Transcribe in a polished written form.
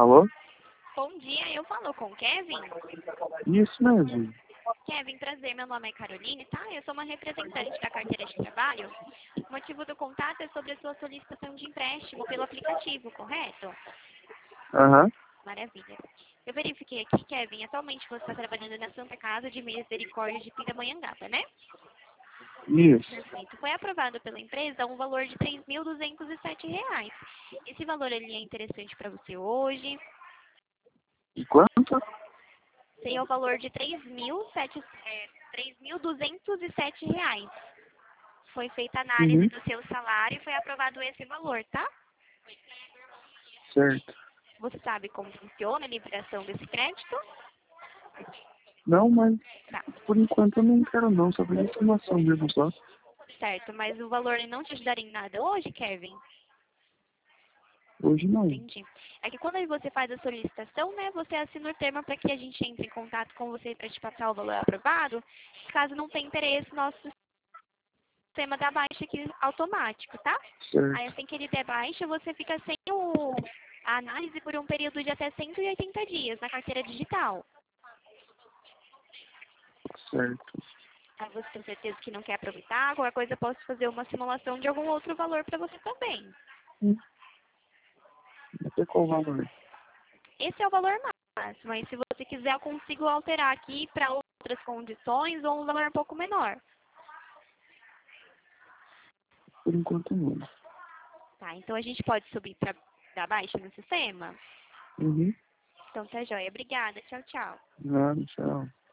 Alô? Bom dia, eu falo com o Kevin. Isso mesmo. Kevin, prazer, meu nome é Caroline, tá? Eu sou uma representante da carteira de trabalho. O motivo do contato é sobre a sua solicitação de empréstimo pelo aplicativo, correto? Aham. Maravilha. Eu verifiquei aqui, Kevin, atualmente você está trabalhando na Santa Casa de Misericórdia de Pindamonhangaba, né? Isso. Perfeito. Foi aprovado pela empresa um valor de R$ 3.207. Esse valor ele é interessante para você hoje. E quanto? Seria o valor de R$ 3.207. Foi feita a análise Uhum. do seu salário e foi aprovado esse valor, tá? Certo. Você sabe como funciona a liberação desse crédito? Não, mas Tá, por enquanto eu não quero não, só pra informação mesmo só. certo. Mas o valor ele não te ajudaria em nada hoje, Kevin? Hoje não. Entendi. É que quando você faz a solicitação, né, você assina o termo para que a gente entre em contato com você para te passar o valor aprovado. Caso não tenha interesse, nosso sistema dá baixa aqui automático, tá? Aí Certo. assim que ele der baixa, você fica sem a análise por um período de até 180 dias na carteira digital. Certo. Aí você tem certeza que não quer aproveitar, qualquer coisa eu posso fazer uma simulação de algum outro valor para você também. Não sei qual o valor. Esse é o valor máximo, aí se você quiser eu consigo alterar aqui para outras condições ou um valor um pouco menor. Por enquanto não. Tá, então a gente pode subir para dar baixa no sistema? Uhum. Então tá joia. Obrigada. Tchau, tchau. Nada, tchau.